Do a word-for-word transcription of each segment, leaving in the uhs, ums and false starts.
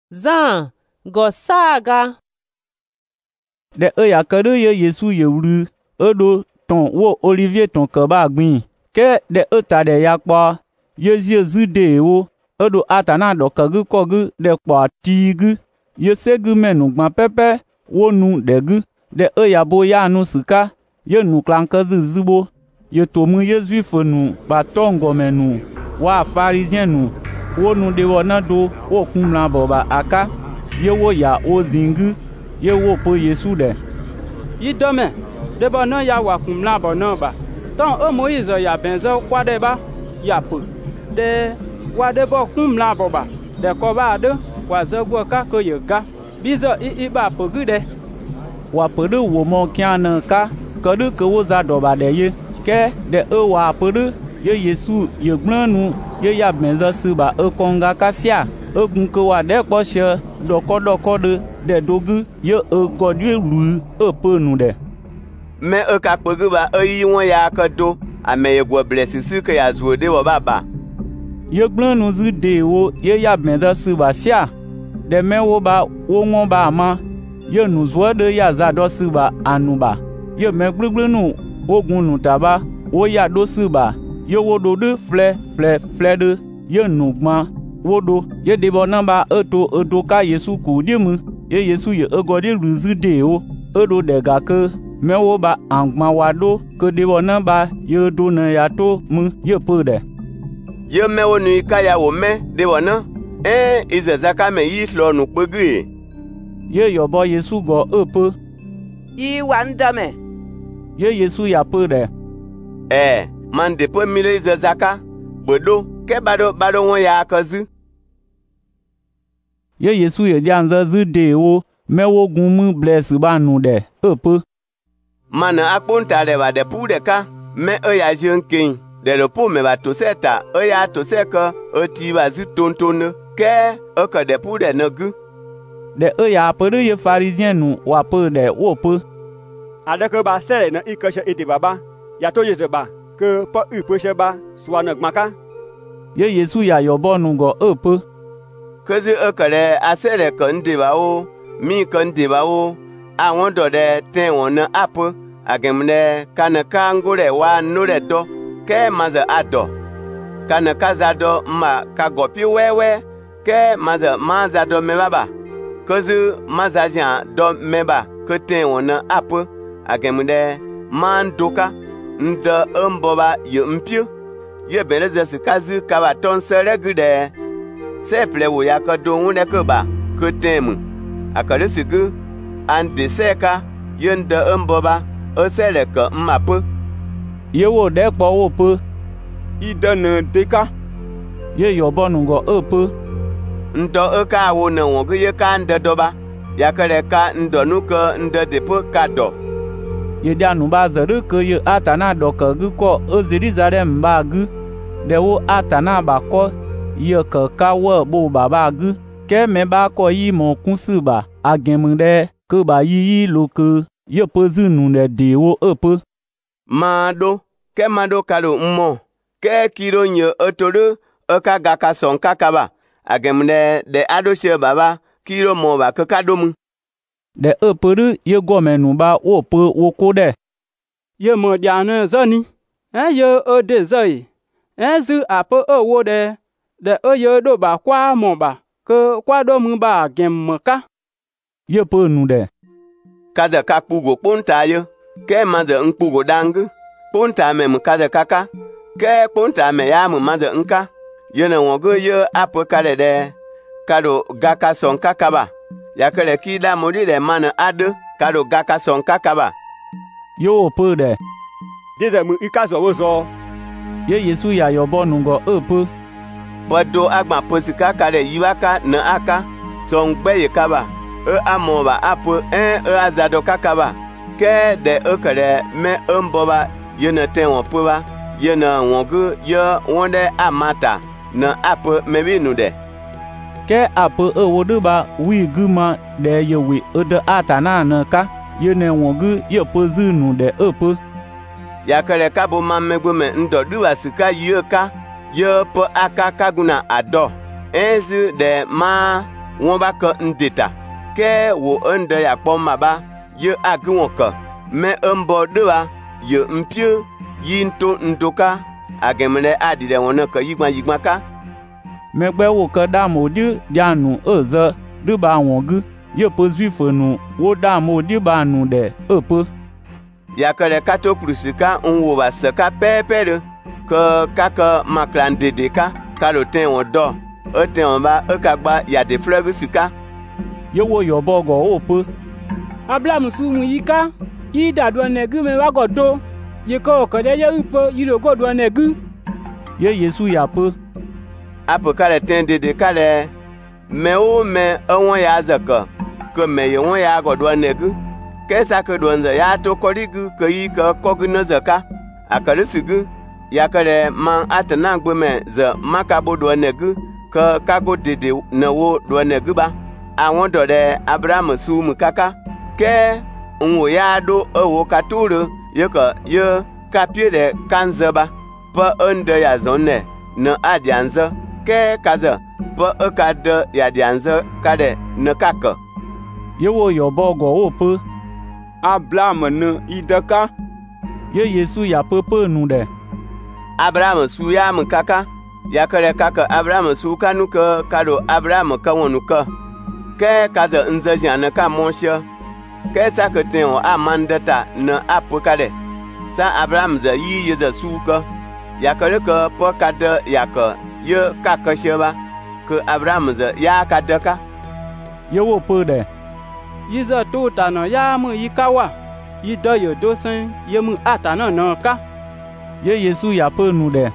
Zan go saga. De e ya ke de ye Yesu ye wru e do ton wo Olivier ton ke ba gbin. Ke de e ta de ya kpo ye zie zu de wo e do atana do ke gu ko gu de kpo ti gu. Ye se gu menu gban pepe wo nu de gu. De e ya bo ya nu sika ye nu klan ke zu zubo. Ye to mu ye Juif nu ba tongo menu wa Pharisien nu wo nu de wo na do wo kumla bo ba aka ye wo ya o zingu ye wo po Yesu de yi dome de bo na ya wa kumla bo na ba ton o Moïse ya benzo kwa de ba ya po de wa de bo kumla bo ba de ko ba de wa zo gwo ka ko ye ga bizo i i ba po gu de wa po de wo mo kya na ka ko de ko wo za do ba de ye ke de e wa po de ye Yesu ye gblanu ye ya benzo su ba e konga kasia e gun ko wa de po se do ko do ko de de dogu ye e ko de lu e po nu de me e ka pogu ba e yi won ya ka do ame ye gwo bless su ke ya zuo de wo baba ye gblanu zu de wo ye ya benzo su ba sia de me wo ba wo won ba ma ye nu zo de ya za do su ba anu ba ye me gblugblu wo gun nu taba wo ya do su ba ye wo do de fle fle fle de ye nu gban wo do ye de bo namba eto eto ka Yesu ku de mu ye Yesu ye ego de ruzu de o edo de ga ke me wo ba angban wa do ke de bo namba ye do na ya to mu ye pe de ye me wo nu ka ya wo me de bo na eh izezaka me yi flo nu pegu ye yo bo Yesu go epe I wanda me ye Yesu ya pe de eh man de pe mi le izezaka bodo ke bado bado won ya kazu ye Yesu ye janza zu de wo me wo gun mu bless ba nu de epe mana aponta de ba de pu de ka me e ya jeun kin de le po me ba to seta e ya to se ka e ti ba zu tonton ke e ka de pu de na gu de e ya pe de ye Pharisien nu wa pe de wo pe ade ke ba se na i ke se ite baba ya to ye ba ke po u pe se ba swa na gmaka ye Yesu ya yo bo nu go epe kezi e kale asere kan de ba o mi kan de ba o awon do de ten won na apo agemne kana kangure wa no re do ke maza ado kana kaza do ma ka gopi wewe ke maza maza do me baba kezi maza jan do me ba ke ten won na apo agemne man doka nda mboba ye mpio ye beneze sikazi ka ba ton sere gude se ple wo ya ka do won ke ba ke temu akare sigu an de seka yenda mboba o sele ka mapu ye wo de po wo pe idana deka ye yo bonu go epe ndo e ka wo na won ke ye ka nda do ba ya kare ka ndo nu ka nda de po ka do ye da nu ba zeru ke ye atana do ka gu ko o Jerusalem ba gu de wo atana ba ko ye ka ka wo bo ba ba gu ke me ba ko yi mo kun su ba agemu de ke ba yi yi lo ke ye pe zu nu de de wo epe mado ke mado kalo mmo ke kiro nye otoro o ka ga ka son ka ka ba agemu de de ado she baba kiro mo ba ke ka do mu de epe ye go menu ba wo pe wo ko de ye mo dia na zani eh ye o de zai eh zu apo o wo de de o ye do ba kwa mo ba ke kwa do mu ba gem ka ye pe nu de kaza ka pugo ponta yo ke maza nkpugo dangu ponta me mu kaza kaka ke ponta me ya mu maza nka ye na wogo ye apo kale de kado gaka son kaka ba ya kale ki da mo de mana ade kado gaka son kaka ba yo pe de deze mu ikazo wo zo ye Yesu ya yo bonu go epe bodo agba posika kale yiwaka na aka son gbe ye kaba e amoba apo en e azado kakaba ke de e kale me mboba ye na ten won poba ye na wongu ye wonde amata na apo me binu de ke apo e wodu ba wi guma de ye wi e de atana na ka ye na wongu ye pe zu nu de epe ya kale kabo mamegbo me ndo duwa sika ye ka ye po aka kaguna ado enzu de ma wọ́n bá kọ ndeta ke wo ende ya kpɔ ma ba ye agi wɔn ke me embɔ de ba ye mpie yi nto ntoka agemle adi de wɔn ne ke yigba yigba ka megbe wo ke da mo di dia nu eze de ba wɔn ge ye pe zuife nu wo da mo di ba nu de epe ya ke le kato krusika nwo ba se ka pepe de ke kake maklan dede ka kalo ten wɔn dɔ eten wɔn ba ekagba ya de fleuve sika ye wo yɔbɔ gɔ wo pe Abraham su mu yika yi da do negu me wa godo ye ko ko de ye upo yi lo godo negu ye Yesu ya pe apo kale ten dede kale me o me ewon ya zaka ke me ye won ya godo negu ke sa ke do nze ya to korigu ke yi ke kogu na zaka akale sigu ya kale man atana gbe me ze makabo do negu ke kago dede na wo do negu ba àwọn dọ̀dẹ̀ Abraham su mu kaka ke nwo ya do ewo katuru ye ke ye kapie de kanze ba pe ende ya zonne ne adianze ke kaze pe ekade ya dianze kade ne kake ye wo yɔbɔ gɔ wo pe Abraham ne ideka ye Yesu ya pe pe nu de Abraham su ya mu kaka ya kere kake Abraham su kanu ke kado Abraham ka wonu ke ke kaze nze jane ka monshia ke sa ke ten o amandata ne apokade sa Abraham ze yi ye ze suka ya ke ke po kade ya ke ye ka ke sheba ke Abraham ze ya kadeka ye wo pe de yi ze to ta no ya mu yikawa yi do yo do sen ye mu ata no no ka ye Yesu ya pe nu de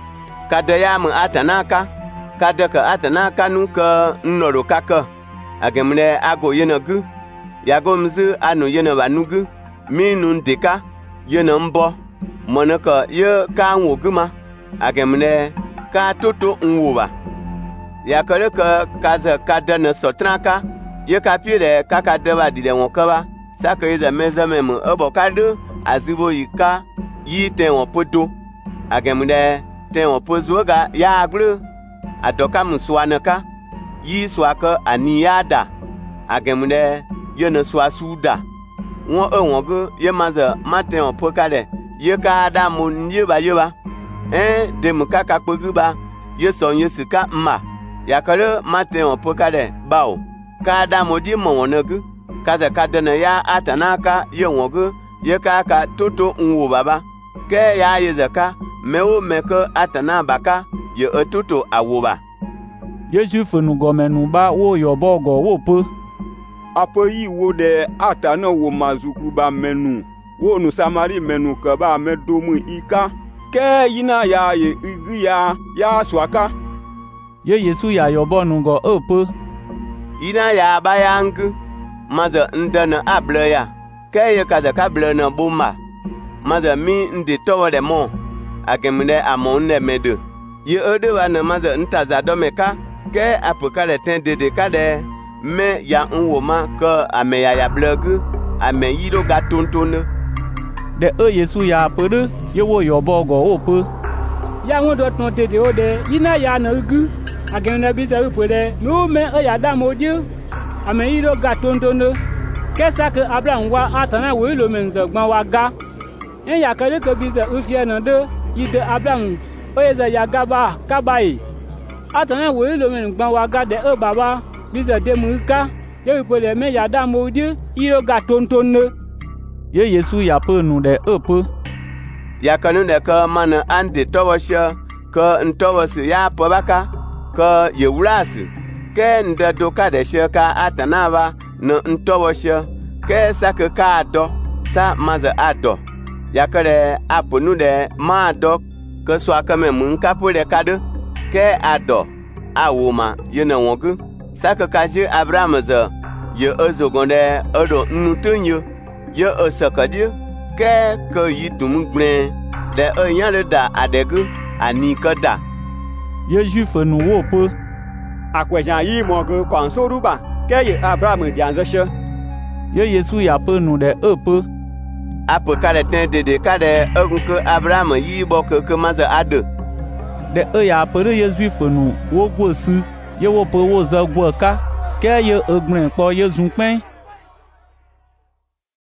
kade ya mu ata na ka kade ke ata na ka nu ke nnoro kaka agemle ago yene gu yago mzu anu yene banugu minu ndeka yene mbo monaka ye ka nwoguma agemle ka toto nwoba yakale ka kaza kadana sotraka ye ka pile kaka deba dide wonkaba saka iza mezamem obokado azibo yika yite won podo agemle te won pozuga ya aglu adoka mswanaka yi swaka aniyada agemne yene swa suda won e won go ye maza matin on pokale ye ka da mun ye ba ye ba eh de mukaka pogu ba ye son ye sika ma yakale matin on pokale bawo ka da modi mo wonagu kaza kadana ya atanaka ye won go ye ka ka toto nwo baba ke ya ye zaka mewo meke atana baka ye etoto awoba ye Juife nu gɔme nu ba wo yɔbɔ gɔ wo pe aƒe yi wo ɖe ata ne wo mazuklu ba menu wo nu Samari menu ke ba me do mu ika ke yina ya ye igi ya ya swaka ye Yesu ya yɔbɔ nu gɔ e pe yina ya ba ya ngu maza ndene able ya ke ye kaza ka ble na bomba maza mi ndi towo de mo agemne amon ne mede ye ode wa na maza ntaza do meka ke apokale ten dede kade me ya nwoma ke ame ya ya blegu ame yiro ga tontone de e Yesu ya pe de ye wo yɔbɔ gɔ wo pe ya won do ton dede o de yina ya na ugu agemne bi ze upo de no me e ya da mo di ame yiro ga tontone ke sa ke Abraham wa atana wo lo menze gban wa ga en ya kele ke bi ze ufie na de yide Abraham o ye ze ya gaba kabai atana wo lo men gban wa ga de e baba bize de muka ye pole me ya da mo di iro ga tontonne ye Yesu ya pe nu de e pe ya kanu de ka man ande towasha ka ntowasi ya pobaka ka ye wulasi ke nda do ka de sheka atana ba no ntowasha ke saka ka do sa maza ado ya kare aponu de ma do ke so aka me mun ka pole kade ke ado awoma ye na wongu saka kaje Abraham ze ye ezogonde edo nutunyo ye esakadi ke ke yitum gbre de eyan le da adegu ani kada ye Juife nu wo pe akwejan yi mo go kwanso ruba ke ye Abraham dianze ye Yesu ya pe nu de e pe apokale ten dede kade egunke Abraham yi bo ke ke maza ade de e ya pe de ye Juife nu wo gwosu ye wo pe wo ze gwo ka ke ye egblẽ kpɔ ye zũ kpɛ̃